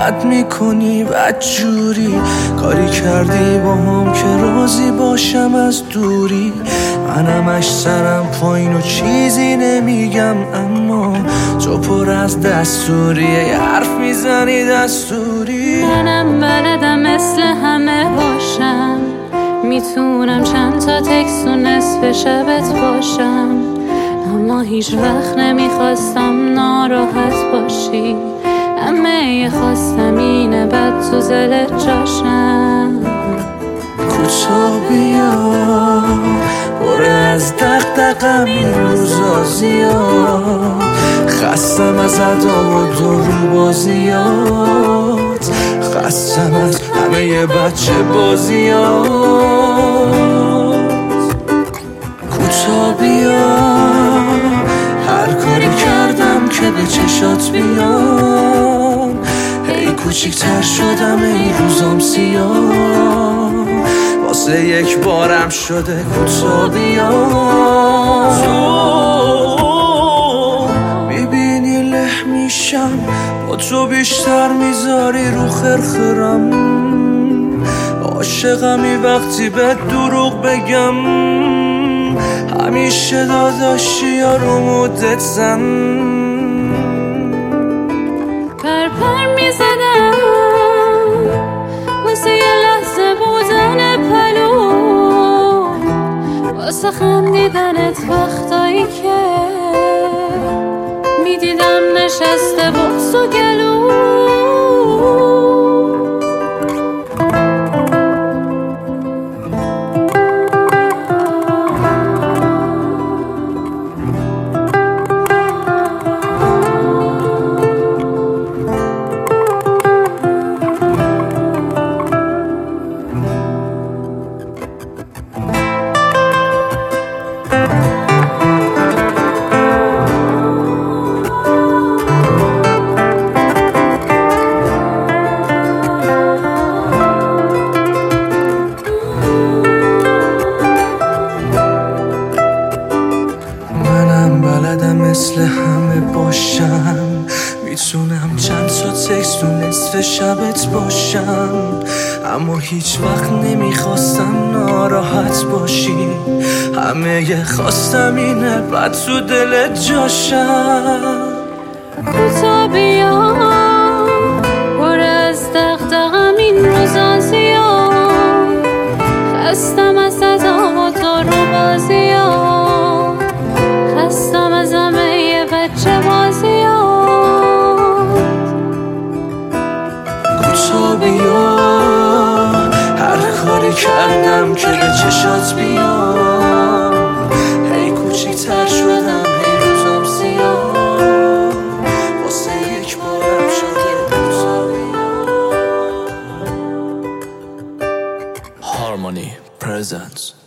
بد میکنی بدجوری، کاری کردی با هم که راضی باشم از دوری. منمش سرم پایین و چیزی نمیگم، اما تو پر از دستوری، یه حرف میزنی دستوری. منم بلدم مثل همه باشم، میتونم چند تا تکس و نصف شبت باشم، اما هیچ وقت نمیخواستم ناراحت باشی. همه خواستم اینه بد تو زلت جاشم. کوتا بیا پر از دغدغه‌م این روزا زیاد، خستم از ادا و دورو بازیات، خستم از همه بچه بازیات. کوتا بیا هر کاری کردم که به چشات بیام، هی کوچیکتر شدم ای روزام سیاه، واسه یک بارم شده کوتا بیا. تو میبینی له میشم با تو بیشتر میذاری رو خرخرم، عاشقمی وقتی به دروغ بگم، همیشه داداشی یا رو مدت زن. پر میزدم واسه یه لحظه بودن پلو، واسه خندیدنت وقتایی که میدیدم نشسته بغض و گلو. مثل همه باشم، میتونم چند تا تکست و نصف شبت باشم، اما هیچ وقت نمیخواستم ناراحت باشی. همه خواستم اینه بد تو دلت جاشم. کوتا بیا پر از دغدغه‌م این روزا زیاد، خستم از ادا و دورو بازیات، خستم از همه بچه بازیات. کوتا بیا هر کاری کردم که به چشات بیام، هی کوچیکتر شدم هی روزام سیاه، واسه یک بارم شده کوتا بیا. Harmony presents